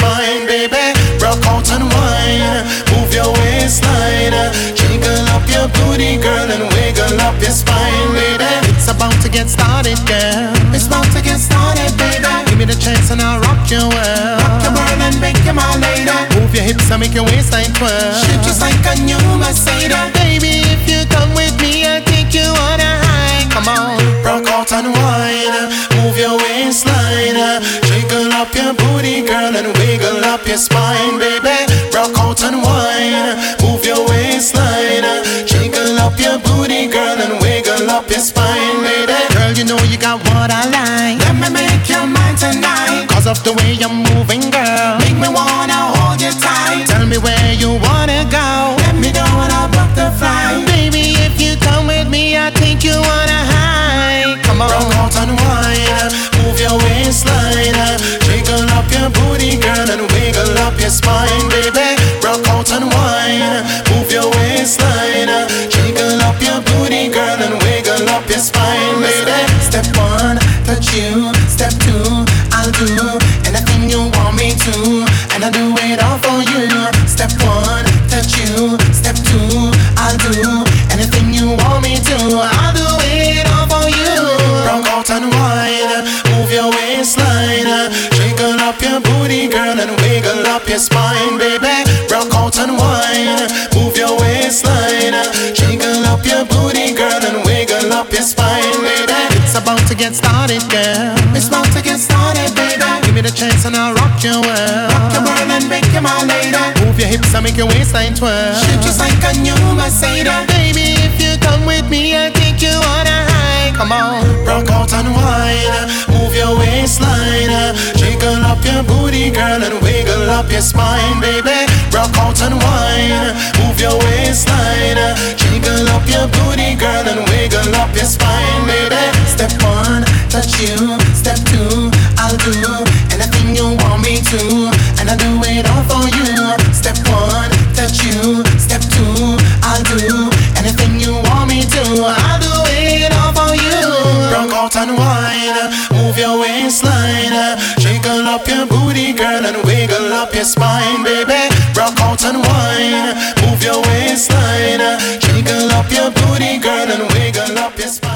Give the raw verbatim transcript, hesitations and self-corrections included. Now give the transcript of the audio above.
spine, baby. Rock out and wine, move your waistline, jiggle up your booty, girl, and wiggle up your spine, baby. It's about to get started, girl. It's about to get started, baby. Give me the chance and I'll rock your world. Rock your world and make you my lady. Move your hips and make your waistline twirl. Shift just like a new Mercedes. Baby, if you come with me, I'll take you on a high. Come on, rock out and wine, move your waistline, jiggle up your booty, girl, and wiggle up your spine, baby. Rock out and wine, move your waistline, jiggle up your booty, girl, and wiggle up your spine, baby. Girl, you know you got what I like. Let me make your mind tonight. Cause of the way you're moving, girl, make me wanna hold you tight. Tell me where you wanna go. Let me know when I book the flight. Baby, if you come with me, I'll take you on a high. Come on, rock out and wine, move your waistline, jiggle up your booty, girl, and wiggle up your spine, baby. Rock out and wine, move your waistline, jiggle up your booty, girl, and wiggle up your spine, baby. Step one, touch you. Step two, I'll do anything you want me to, and I'll do it all for you. Step one, touch you. Step two, I'll do anything you want me to, I'll do it all for you. Rock out and wine, move your waistline, jiggle up your booty, girl, and wiggle up your spine, baby. Rock out and wine, move your waistline, jiggle up your booty, girl, and wiggle up your spine, baby. It's about to get started, girl. It's about to get started, baby. Give me the chance and I'll rock your world. Rock your world and make you my lady. Move your hips and make your waistline twirl. Shift just like a new Mercedes. Baby, if you come with me, I'll take you on a high. Come on, rock out and wine, move your waistline, jiggle up your booty, girl, and wiggle up your spine, baby. Rock out and wine, move your waistline, jiggle up your booty, girl, and wiggle up your spine, baby. Step one, touch you. Step two, I'll do anything you want me to, and I'll do it all for you. Step one, touch you. Step two, I'll do anything you want me to, I'll do it all for you. Rock out and wine, move your waistline, jiggle up your booty, girl, and wiggle up your spine, baby. Rock out and wine, move your waistline, jiggle up your booty, girl, and wiggle up your spine.